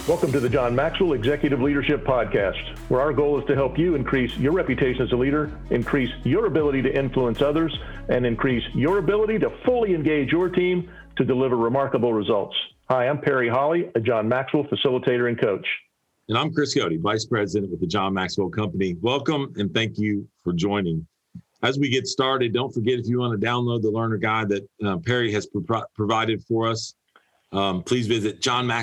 Welcome to the John Maxwell Executive Leadership Podcast, where our goal is to help you increase your reputation as a leader, increase your ability to influence others, and increase your ability to fully engage your team to deliver remarkable results. Hi, I'm Perry Holly, a John Maxwell facilitator and coach. And I'm Chris Cody, Vice President with the John Maxwell Company. Welcome and thank you for joining. As we get started, don't forget, if you want to download the learner guide that Perry has provided for us, please visit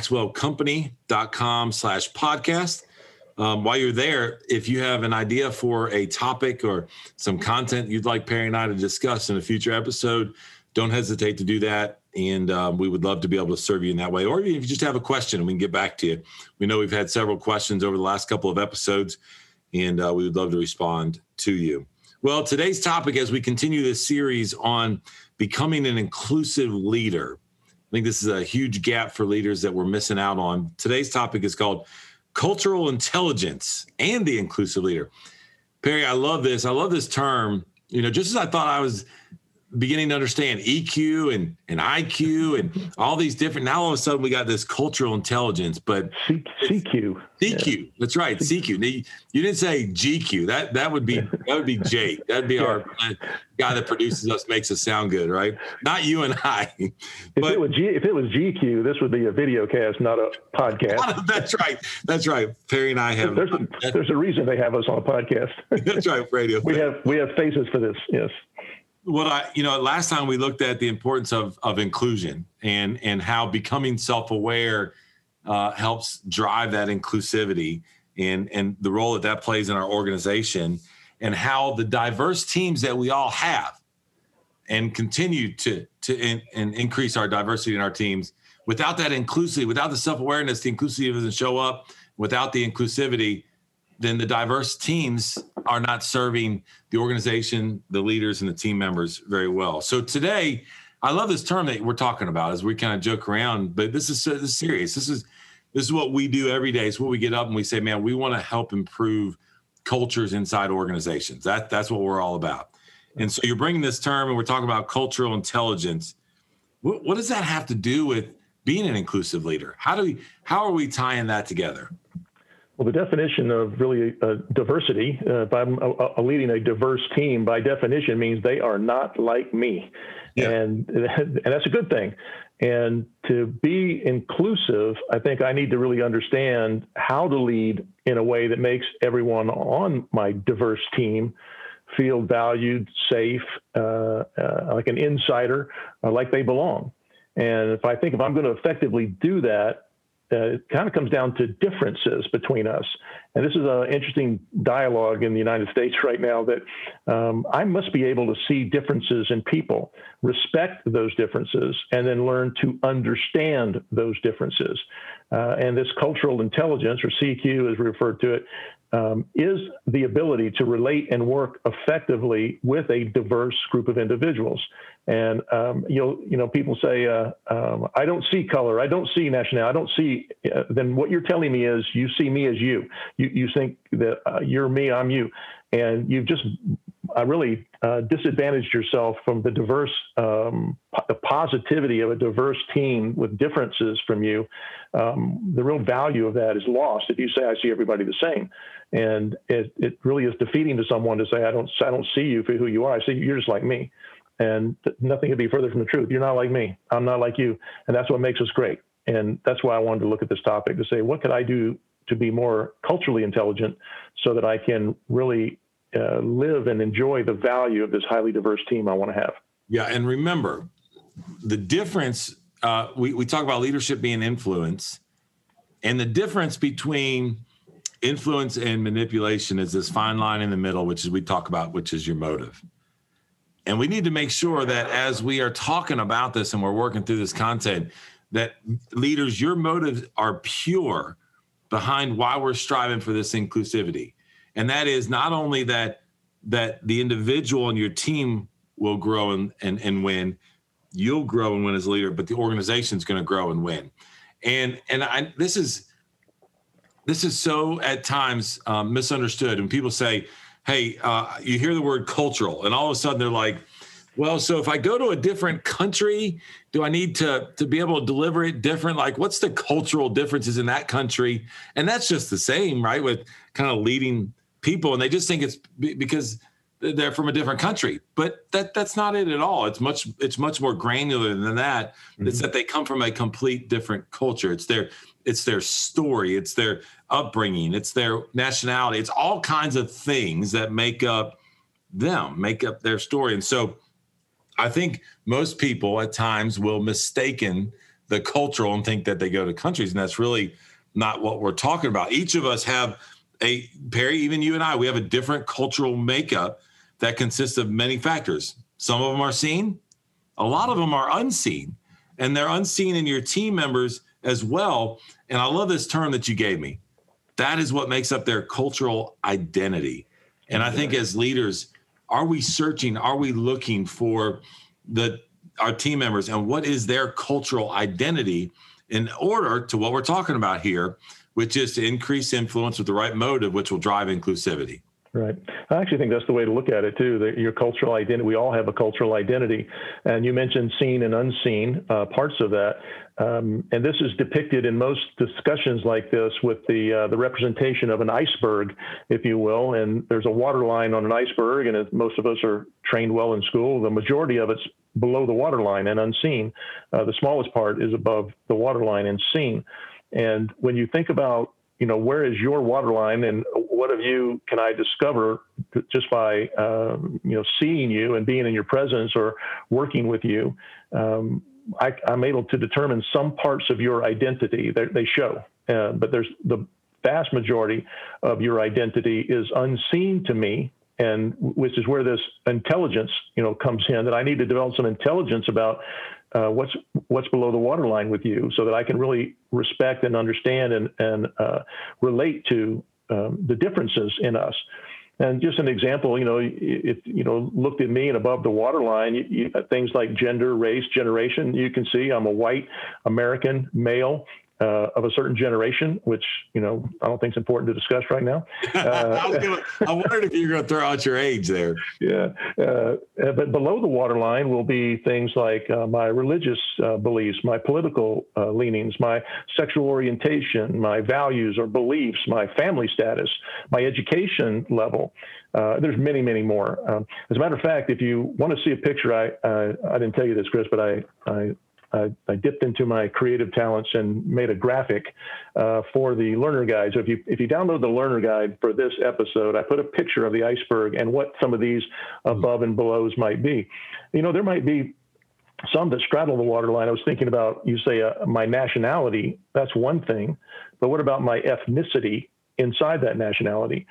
johnmaxwellcompany.com/podcast. While you're there, if you have an idea for a topic or some content you'd like Perry and I to discuss in a future episode, don't hesitate to do that. And we would love to be able to serve you in that way. Or if you just have a question, we can get back to you. We know we've had several questions over the last couple of episodes, and we would love to respond to you. Well, today's topic, as we continue this series on becoming an inclusive leader, I think this is a huge gap for leaders that we're missing out on. Today's topic is called cultural intelligence and the inclusive leader. Perry, I love this. I love this term. You know, just as I thought I was beginning to understand EQ and IQ and all these different, now all of a sudden we got this cultural intelligence, but CQ. CQ. That's right. CQ. You didn't say GQ. That would be Jake. That'd be our guy that produces us, makes us sound good, right? Not you and I. If it was GQ, this would be a video cast, not a podcast. That's right. Perry and I have. There's a reason they have us on a podcast. That's right, radio. We have faces for this. Yes. Last time we looked at the importance of inclusion and how becoming self-aware helps drive that inclusivity and the role that plays in our organization, and how the diverse teams that we all have and continue to increase our diversity in our teams. Without that inclusivity, without the self-awareness, the inclusivity doesn't show up. Without the inclusivity, then the diverse teams are not serving the organization, the leaders, and the team members very well. So today, I love this term that we're talking about as we kind of joke around, but this is serious. This is what we do every day. It's what we get up and we say, man, we want to help improve cultures inside organizations. That's what we're all about. And so you're bringing this term and we're talking about cultural intelligence. What does that have to do with being an inclusive leader? How are we tying that together? Well, the definition of really diversity, if I'm leading a diverse team, by definition means they are not like me. Yeah. And that's a good thing. And to be inclusive, I think I need to really understand how to lead in a way that makes everyone on my diverse team feel valued, safe, like an insider, like they belong. And if I'm going to effectively do that, it kind of comes down to differences between us. And this is an interesting dialogue in the United States right now that I must be able to see differences in people, respect those differences, and then learn to understand those differences. And this cultural intelligence, or CQ as we refer to it, is the ability to relate and work effectively with a diverse group of individuals. And people say, I don't see color, I don't see nationality, I don't see. Then what you're telling me is you see me as you. You think that you're me, I'm you, and you've just really disadvantaged yourself from the diverse, the positivity of a diverse team with differences from you. The real value of that is lost if you say I see everybody the same. And it really is defeating to someone to say I don't see you for who you are. I see you're just like me, and nothing could be further from the truth. You're not like me. I'm not like you, and that's what makes us great. And that's why I wanted to look at this topic to say, what could I do to be more culturally intelligent so that I can really live and enjoy the value of this highly diverse team I want to have. Yeah, and remember the difference. We talk about leadership being influence, and the difference between influence and manipulation is this fine line in the middle, which is your motive. And we need to make sure that as we are talking about this and we're working through this content, that leaders, your motives are pure behind why we're striving for this inclusivity. And that is not only that the individual and your team will grow and win, you'll grow and win as a leader, but the organization's going to grow and win. And this is so at times misunderstood. When people say, hey, you hear the word cultural, and all of a sudden they're like, Well, so if I go to a different country, do I need to be able to deliver it different? Like, what's the cultural differences in that country? And that's just the same, right? With kind of leading people, and they just think it's because they're from a different country, but that's not it at all. It's much more granular than that. Mm-hmm. It's that they come from a complete different culture. It's their story. It's their upbringing. It's their nationality. It's all kinds of things that make up their story. And so I think most people at times will mistaken the cultural and think that they go to countries, and that's really not what we're talking about. Each of us have Perry, even you and I, we have a different cultural makeup that consists of many factors. Some of them are seen, a lot of them are unseen, and they're unseen in your team members as well. And I love this term that you gave me. That is what makes up their cultural identity. And I think as leaders, are we looking for our team members and what is their cultural identity in order to what we're talking about here, which is to increase influence with the right motive, which will drive inclusivity? Right. I actually think that's the way to look at it, too, that your cultural identity, we all have a cultural identity. And you mentioned seen and unseen parts of that. And this is depicted in most discussions like this with the representation of an iceberg, if you will. And there's a water line on an iceberg, and as most of us are trained well in school, the majority of it's below the water line and unseen. The smallest part is above the water line and seen. And when you think about, where is your water line and what of you can I discover just by, seeing you and being in your presence or working with you? I'm able to determine some parts of your identity that they show, but there's the vast majority of your identity is unseen to me, and which is where this intelligence, comes in, that I need to develop some intelligence about what's below the waterline with you, so that I can really respect and understand and relate to the differences in us. And just an example, if looked at me and above the waterline, things like gender, race, generation, you can see I'm a white American male of a certain generation, which, I don't think is important to discuss right now. I wondered if you were going to throw out your age there. Yeah. But below the waterline will be things like my religious beliefs, my political leanings, my sexual orientation, my values or beliefs, my family status, my education level. There's many, many more. As a matter of fact, if you want to see a picture, I didn't tell you this, Chris, but I dipped into my creative talents and made a graphic for the Learner Guide. So if you download the Learner Guide for this episode, I put a picture of the iceberg and what some of these above and belows might be. There might be some that straddle the waterline. I was thinking about, you say my nationality, that's one thing, but what about my ethnicity inside that nationality?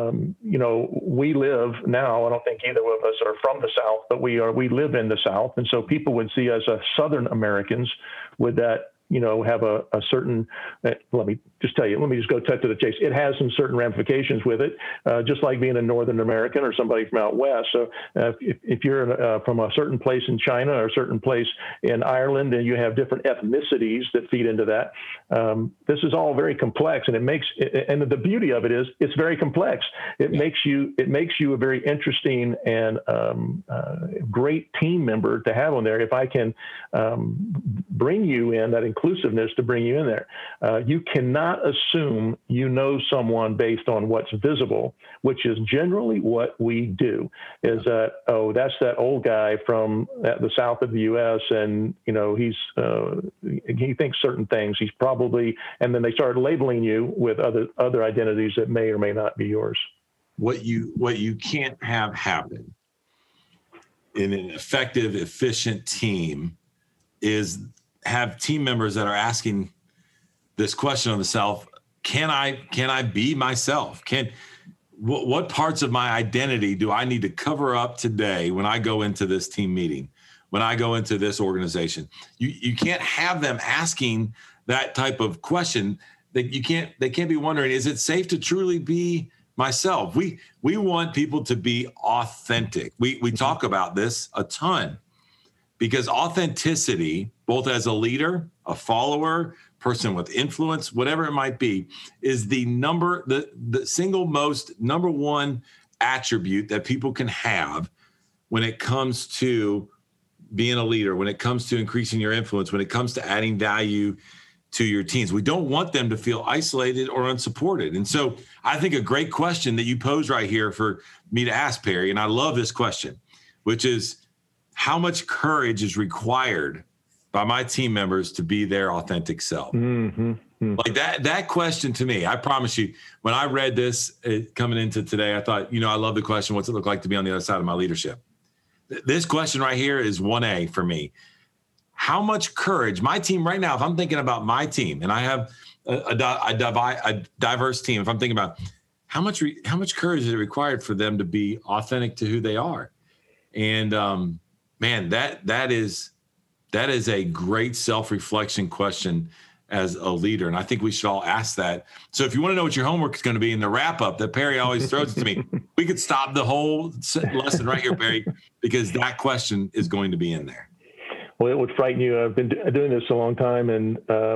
We live now, I don't think either of us are from the South, but we live in the South. And so people would see us as Southern Americans. Would that, have a certain, let me just go cut to the chase. It has some certain ramifications with it, just like being a Northern American or somebody from out West. So if you're from a certain place in China or a certain place in Ireland, and you have different ethnicities that feed into that, this is all very complex, and and the beauty of it is it's very complex. It makes you a very interesting and great team member to have on there. If I can bring you in, that inclusiveness to bring you in there. You cannot assume someone based on what's visible, which is generally what we do, is that, that's that old guy from the south of the U.S. and, he thinks certain things. He's probably, and then they start labeling you with other identities that may or may not be yours. What you can't have happen in an effective, efficient team is have team members that are asking this question of themselves: Can I be myself? What parts of my identity do I need to cover up today when I go into this team meeting, when I go into this organization? You can't have them asking that type of question. They can't be wondering, is it safe to truly be myself? We want people to be authentic. We talk about this a ton, because authenticity, both as a leader, a follower, person with influence, whatever it might be, is the single most number one attribute that people can have when it comes to being a leader, when it comes to increasing your influence, when it comes to adding value to your teams. We don't want them to feel isolated or unsupported. And so I think a great question that you pose right here for me to ask, Perry, and I love this question, which is, how much courage is required by my team members to be their authentic self? Mm-hmm. Like that question to me, I promise you, when I read this coming into today, I thought, I love the question, what's it look like to be on the other side of my leadership? This question right here is 1A for me. How much courage, my team right now, if I'm thinking about my team and I have a diverse team, if I'm thinking about how much courage is it required for them to be authentic to who they are? And man, that is a great self-reflection question as a leader. And I think we should all ask that. So if you want to know what your homework is going to be in the wrap up that Perry always throws it to me, we could stop the whole lesson right here, Perry, because that question is going to be in there. Well, it would frighten you. I've been doing this a long time and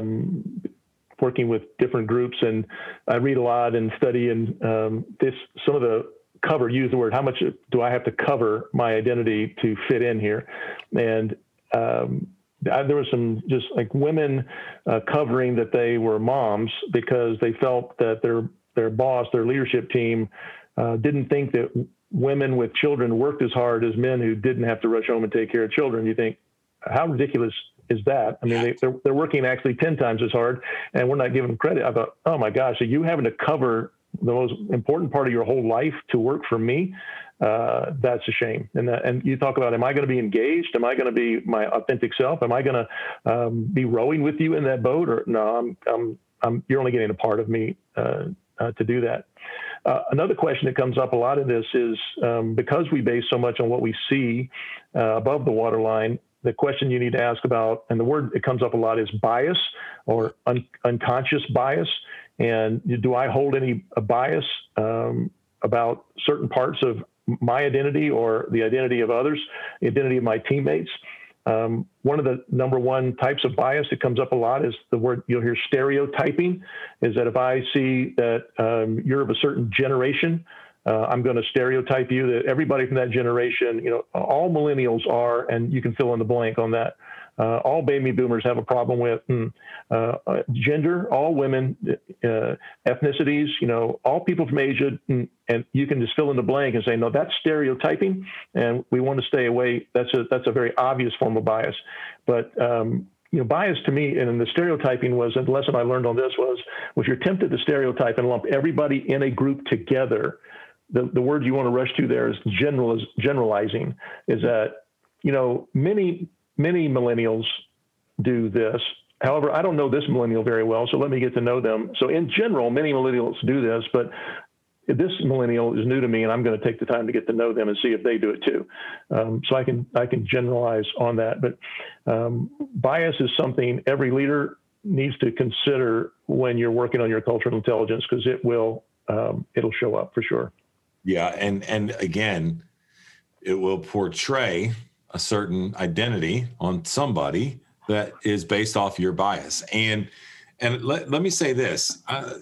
working with different groups, and I read a lot and study, and some of the cover, use the word, how much do I have to cover my identity to fit in here? And there was some just like women covering that they were moms because they felt that their boss, their leadership team, didn't think that women with children worked as hard as men who didn't have to rush home and take care of children. You think, how ridiculous is that? I mean, they're working actually 10 times as hard, and we're not giving them credit. I thought, oh my gosh, so you having to cover the most important part of your whole life to work for me? That's a shame. And you talk about, am I going to be engaged? Am I going to be my authentic self? Am I going to be rowing with you in that boat? Or no, you're only getting a part of me to do that. Another question that comes up a lot in this is because we base so much on what we see above the waterline, the question you need to ask about, and the word that comes up a lot is bias or unconscious bias. And do I hold any bias about certain parts of my identity or the identity of others, the identity of my teammates? One of the number one types of bias that comes up a lot is the word you'll hear stereotyping, is that if I see that you're of a certain generation, I'm going to stereotype you that everybody from that generation, all millennials are, and you can fill in the blank on that. All baby boomers have a problem with gender, all women, ethnicities, all people from Asia, and you can just fill in the blank and say, no, that's stereotyping, and we want to stay away. That's a very obvious form of bias. But bias to me, and the stereotyping was, and the lesson I learned on this was, if you're tempted to stereotype and lump everybody in a group together, the word you want to rush to there is generalizing, is that, many millennials do this. However, I don't know this millennial very well, so let me get to know them. So in general, many millennials do this, but this millennial is new to me, and I'm going to take the time to get to know them and see if they do it too. So I can generalize on that. But bias is something every leader needs to consider when you're working on your cultural intelligence, because it'll show up for sure. Yeah, and again, it will portray a certain identity on somebody that is based off your bias. And let me say this,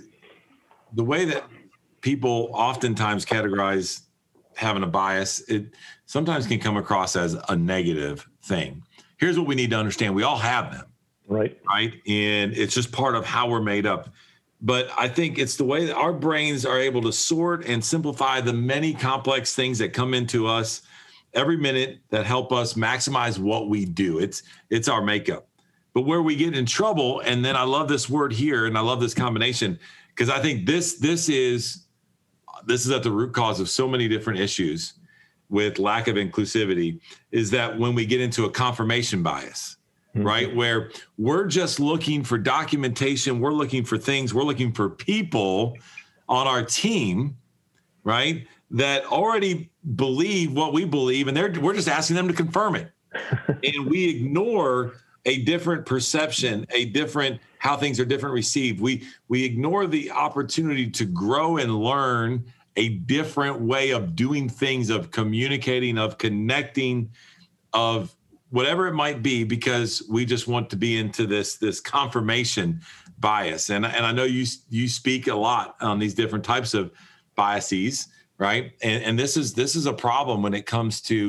the way that people oftentimes categorize having a bias, it sometimes can come across as a negative thing. Here's what we need to understand. We all have them. Right. And it's just part of how we're made up. But I think it's the way that our brains are able to sort and simplify the many complex things that come into us every minute that help us maximize what we do. It's our makeup. But where we get in trouble, and then I love this word here, and I love this combination, because I think this is at the root cause of so many different issues with lack of inclusivity, is that when we get into a confirmation bias, right? Where we're just looking for documentation, we're looking for things, we're looking for people on our team, right, that already believe what we believe, and we're just asking them to confirm it. And we ignore a different perception, how things are different received. We ignore the opportunity to grow and learn a different way of doing things, of communicating, of connecting, of whatever it might be, because we just want to be into this confirmation bias. And I know you speak a lot on these different types of biases, right? And this is a problem when it comes to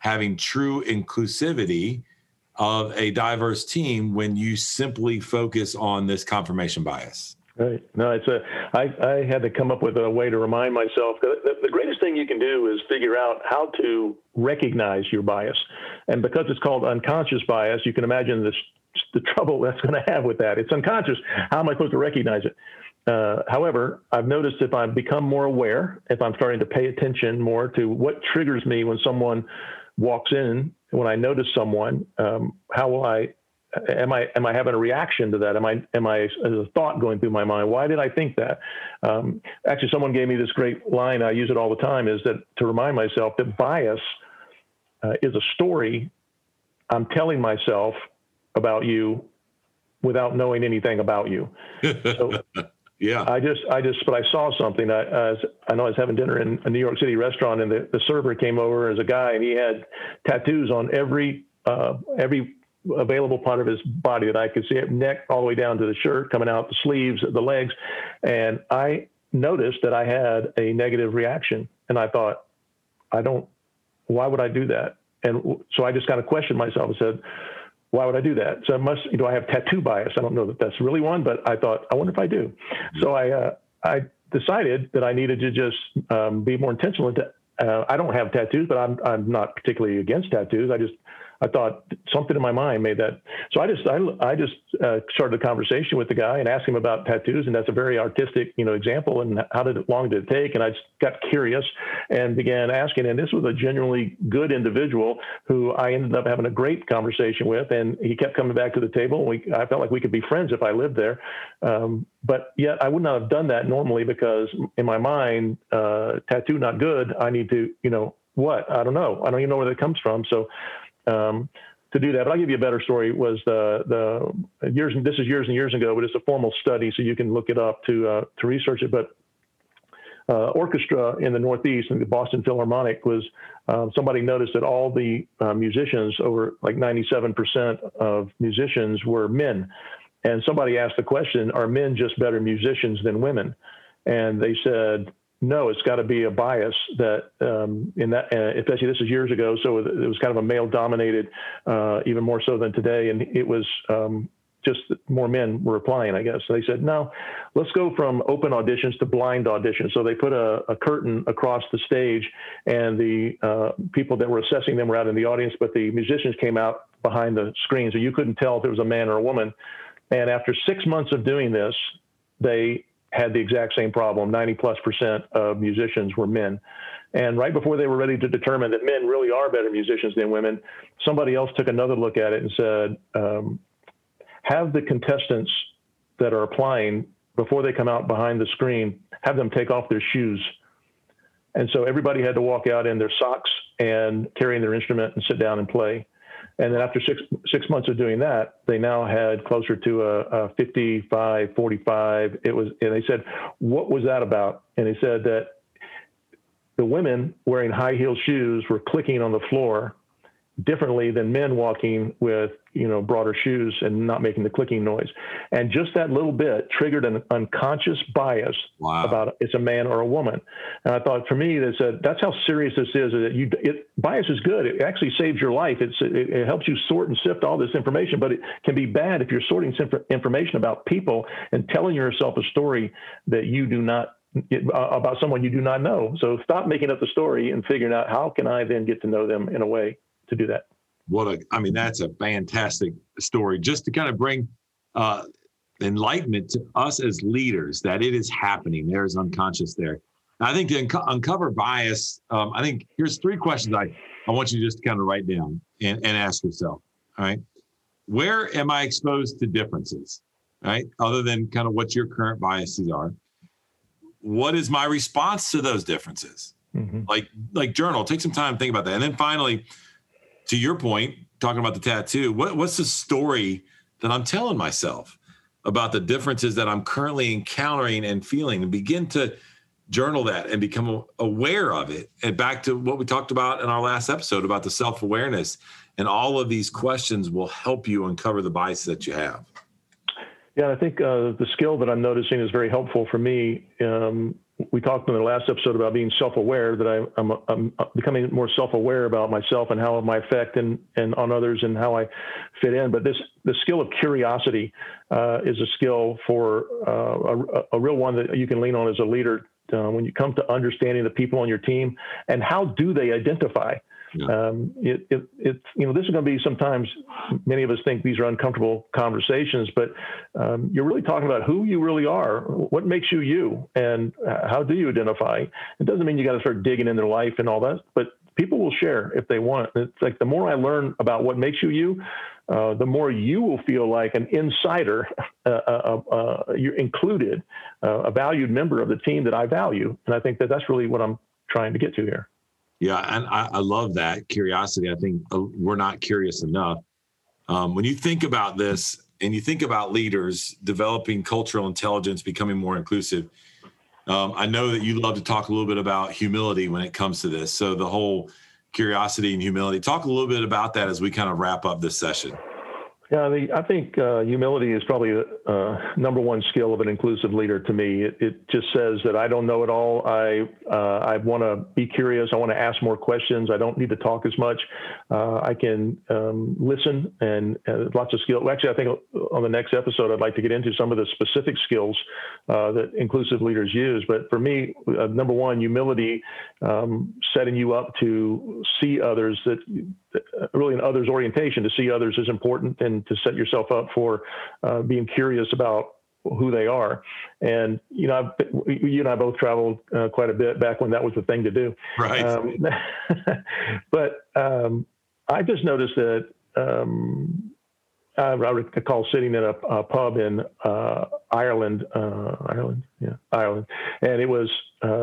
having true inclusivity of a diverse team when you simply focus on this confirmation bias? Right. No, I had to come up with a way to remind myself that the greatest thing you can do is figure out how to recognize your bias. And because it's called unconscious bias, you can imagine the trouble that's going to have with that. It's unconscious. How am I supposed to recognize it? However, I've noticed if I've become more aware, if I'm starting to pay attention more to what triggers me when someone walks in, when I notice someone, how will am I having a reaction to that? Am I as a thought going through my mind? Why did I think that? Actually, someone gave me this great line. I use it all the time, is that to remind myself that bias is a story I'm telling myself about you without knowing anything about you. So yeah, but I saw something. I know I was having dinner in a New York City restaurant, and the server came over as a guy, and he had tattoos on every available part of his body that I could see, neck all the way down to the shirt, coming out the sleeves, the legs. And I noticed that I had a negative reaction. And I thought, why would I do that? And so I just kind of questioned myself and said, why would I do that? So do I have tattoo bias? I don't know that that's really one, but I thought, I wonder if I do. So I decided that I needed to just be more intentional. I don't have tattoos, but I'm not particularly against tattoos. I thought something in my mind made that. So I just started a conversation with the guy and asked him about tattoos, and that's a very artistic, example. And how long did it take? And I just got curious and began asking. And this was a genuinely good individual who I ended up having a great conversation with, and he kept coming back to the table. I felt like we could be friends if I lived there. But yet I would not have done that normally, because in my mind, tattoo not good. I need to, what? I don't know. I don't even know where that comes from. So. To do that, but I'll give you a better story. Was the years? This is years and years ago, but it's a formal study, so you can look it up to research it. But orchestra in the Northeast, and the Boston Philharmonic, was somebody noticed that all the musicians, over like 97% of musicians, were men. And somebody asked the question, "Are men just better musicians than women?" And they said, no, it's got to be a bias that especially this is years ago. So it was kind of a male dominated, even more so than today. And it was just more men were applying, I guess. So they said, no, let's go from open auditions to blind auditions. So they put a curtain across the stage, and the people that were assessing them were out in the audience, but the musicians came out behind the screen. So you couldn't tell if it was a man or a woman. And after 6 months of doing this, they had the exact same problem. 90+% of musicians were men. And right before they were ready to determine that men really are better musicians than women, somebody else took another look at it and said, have the contestants that are applying, before they come out behind the screen, have them take off their shoes. And so everybody had to walk out in their socks and carrying their instrument and sit down and play. And then after six months of doing that, they now had closer to a 55, 45. And they said, what was that about? And they said that the women wearing high heel shoes were clicking on the floor differently than men walking with, broader shoes and not making the clicking noise. And just that little bit triggered an unconscious bias about it's a man or a woman. And I thought, for me, that's how serious this is. That bias is good. It actually saves your life. It helps you sort and sift all this information, but it can be bad if you're sorting information about people and telling yourself a story that you do not, about someone you do not know. So stop making up the story and figuring out, how can I then get to know them in a way to do that. That's a fantastic story, just to kind of bring enlightenment to us as leaders that it is happening. There's unconscious there. I think to uncover bias, I think here's 3 questions I want you just to kind of write down and ask yourself. All right. Where am I exposed to differences? Right. Other than kind of what your current biases are. What is my response to those differences? Mm-hmm. Like journal, take some time to think about that. And then finally, to your point, talking about the tattoo, what's the story that I'm telling myself about the differences that I'm currently encountering and feeling, and begin to journal that and become aware of it. And back to what we talked about in our last episode about the self-awareness, and all of these questions will help you uncover the biases that you have. Yeah, I think the skill that I'm noticing is very helpful for me we talked in the last episode about being self-aware, that I'm becoming more self-aware about myself and how it might affect and on others and how I fit in. But the skill of curiosity is a skill for a real one that you can lean on as a leader when you come to understanding the people on your team and how do they identify. Yeah. This is going to be sometimes many of us think these are uncomfortable conversations, but you're really talking about who you really are, what makes you you, and how do you identify. It doesn't mean you got to start digging in their life and all that, but people will share if they want. It's like the more I learn about what makes you you, the more you will feel like an insider, you're included, a valued member of the team that I value. And I think that that's really what I'm trying to get to here. Yeah, and I love that curiosity. I think we're not curious enough. When you think about this and you think about leaders developing cultural intelligence, becoming more inclusive, I know that you love to talk a little bit about humility when it comes to this. So the whole curiosity and humility, talk a little bit about that as we kind of wrap up this session. Yeah, I think humility is probably the number one skill of an inclusive leader to me. It just says that I don't know it all. I want to be curious. I want to ask more questions. I don't need to talk as much. I can listen and lots of skills. Actually, I think on the next episode, I'd like to get into some of the specific skills that inclusive leaders use. But for me, number one, humility, setting you up to see others, that really an others orientation, to see others is important and to set yourself up for being curious about who they are. And, you and I both traveled quite a bit back when that was the thing to do. Right. But I just noticed that I recall sitting in a pub in Ireland, and it was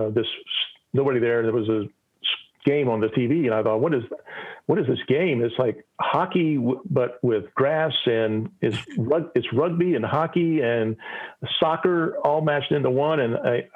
nobody there. There was a game on the TV, and I thought, what is this game? It's like hockey, but with grass, and it's rugby and hockey and soccer all matched into one. And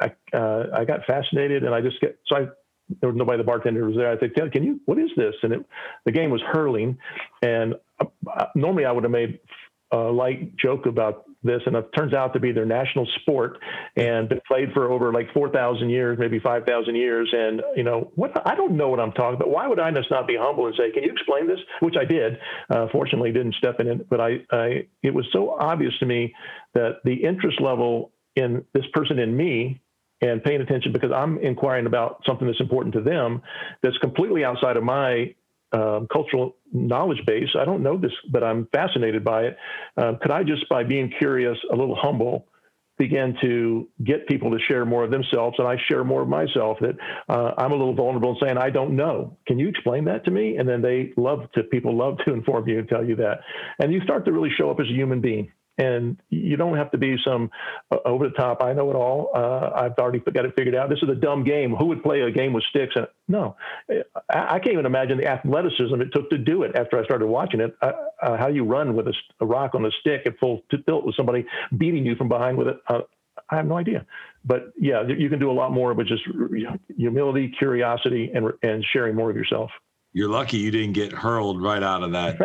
I got fascinated, and there was nobody. The bartender was there. I said, what is this? And the game was hurling, and normally I would have made a light joke about this, and it turns out to be their national sport and been played for over like 4,000 years, maybe 5,000 years. And, I don't know what I'm talking about. Why would I just not be humble and say, can you explain this? Which I did. Fortunately, didn't step in it, but it was so obvious to me that the interest level in this person in me and paying attention, because I'm inquiring about something that's important to them, that's completely outside of my cultural knowledge base. I don't know this, but I'm fascinated by it. Could I just, by being curious, a little humble, begin to get people to share more of themselves, and I share more of myself, that I'm a little vulnerable and saying, I don't know. Can you explain that to me? And then people love to inform you and tell you that. And you start to really show up as a human being. And you don't have to be some over the top, I know it all. I've already got it figured out. This is a dumb game. Who would play a game with sticks? No, I can't even imagine the athleticism it took to do it after I started watching it. How you run with a rock on a stick at full tilt with somebody beating you from behind with it. I have no idea. But yeah, you can do a lot more with just humility, curiosity, and sharing more of yourself. You're lucky you didn't get hurled right out of that.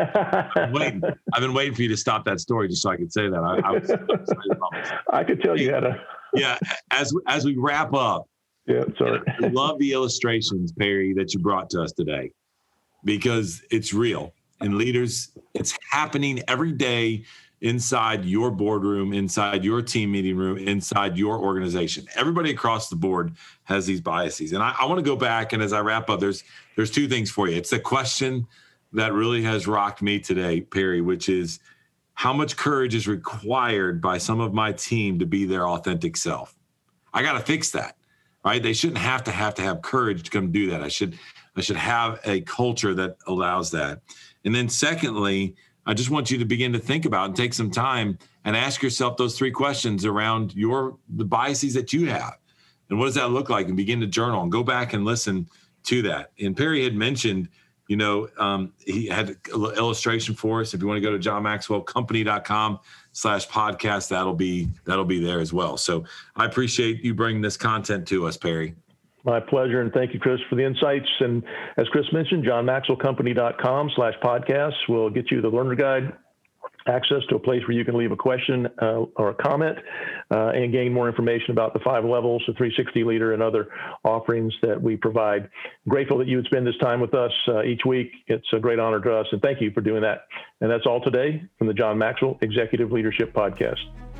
I've been waiting for you to stop that story just so I could say that. I was excited about myself. I could tell you had a. Yeah, as we wrap up. Yeah, sorry. I love the illustrations, Perry, that you brought to us today, because it's real. And leaders, it's happening every day inside your boardroom, inside your team meeting room, inside your organization. Everybody across the board has these biases. And I want to go back, and as I wrap up, there's two things for you. It's a question that really has rocked me today, Perry, which is, how much courage is required by some of my team to be their authentic self? I got to fix that, right? They shouldn't have to have courage to come do that. I should have a culture that allows that. And then secondly, I just want you to begin to think about and take some time and ask yourself those three questions around the biases that you have. And what does that look like? And begin to journal and go back and listen to that. And Perry had mentioned, he had an illustration for us. If you want to go to johnmaxwellcompany.com/podcast, that'll be there as well. So I appreciate you bringing this content to us, Perry. My pleasure. And thank you, Chris, for the insights. And as Chris mentioned, johnmaxwellcompany.com/podcast will get you the learner guide, access to a place where you can leave a question or a comment and gain more information about the 5 levels, the 360 leader, and other offerings that we provide. Grateful that you would spend this time with us each week. It's a great honor to us, and thank you for doing that. And that's all today from the John Maxwell Executive Leadership Podcast.